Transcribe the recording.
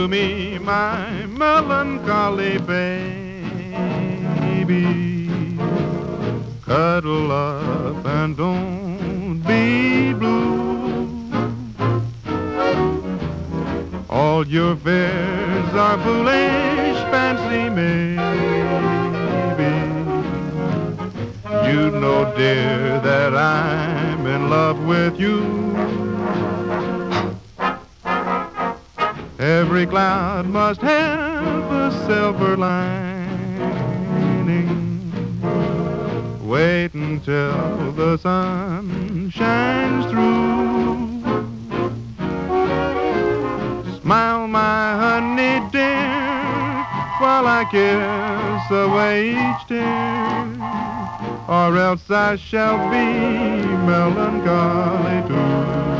to me, my melancholy baby. Cuddle up and don't be blue. All your fears are foolish fancy, maybe. You know, dear, that I'm in love with you. Every cloud must have a silver lining. Wait until the sun shines through. Smile, my honey dear, while I kiss away each tear, or else I shall be melancholy too.